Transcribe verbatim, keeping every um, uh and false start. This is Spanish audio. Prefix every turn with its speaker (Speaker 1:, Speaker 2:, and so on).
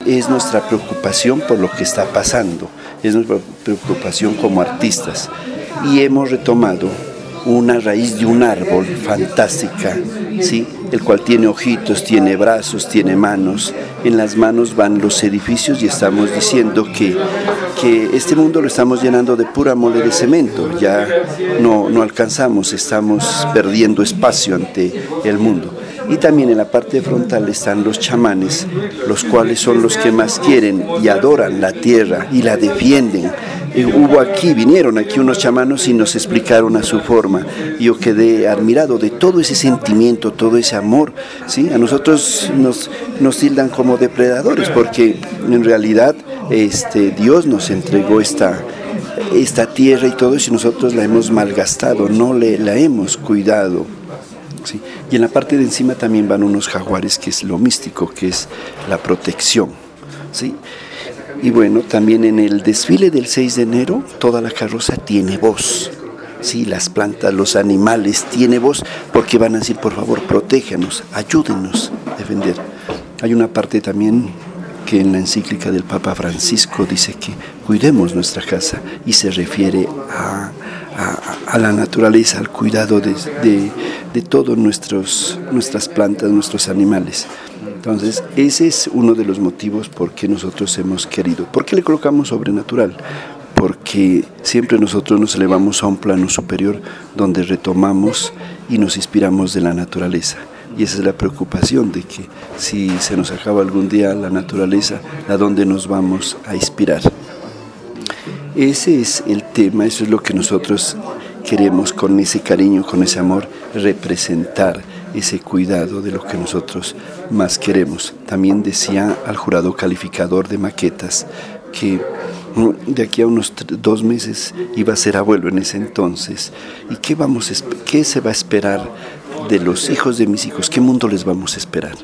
Speaker 1: es nuestra preocupación por lo que está pasando, es nuestra preocupación como artistas. Y hemos retomado una raíz de un árbol fantástica, ¿sí? El cual tiene ojitos, tiene brazos, tiene manos. En las manos van los edificios y estamos diciendo que, que este mundo lo estamos llenando de pura mole de cemento. Ya no, no alcanzamos, estamos perdiendo espacio ante el mundo. Y también en la parte frontal están los chamanes, los cuales son los que más quieren y adoran la tierra y la defienden. Eh, hubo aquí, vinieron aquí unos chamanos y nos explicaron a su forma. Yo quedé admirado de todo ese sentimiento, todo ese amor, ¿sí? A nosotros nos, nos tildan como depredadores porque en realidad este, Dios nos entregó esta, esta tierra y todo eso y nosotros la hemos malgastado, no le, la hemos cuidado. Sí. Y en la parte de encima también van unos jaguares, que es lo místico, que es la protección, ¿sí? Y bueno, también en el desfile del seis de enero, toda la carroza tiene voz, ¿sí? Las plantas, los animales, tiene voz, porque van a decir, por favor, protéjanos, ayúdenos a defender. Hay una parte también que en la encíclica del Papa Francisco dice que cuidemos nuestra casa, y se refiere a, a, a la naturaleza, al cuidado de, de, de todas nuestras plantas, nuestros animales. Entonces, ese es uno de los motivos por qué nosotros hemos querido. ¿Por qué le colocamos sobrenatural? Porque siempre nosotros nos elevamos a un plano superior donde retomamos y nos inspiramos de la naturaleza. Y esa es la preocupación de que si se nos acaba algún día la naturaleza, ¿a dónde nos vamos a inspirar? Ese es el tema, eso es lo que nosotros queremos con ese cariño, con ese amor, representar ese cuidado de lo que nosotros más queremos. También decía al jurado calificador de maquetas que de aquí a unos dos meses iba a ser abuelo en ese entonces. ¿Y qué, vamos, qué se va a esperar de los hijos de mis hijos? ¿Qué mundo les vamos a esperar?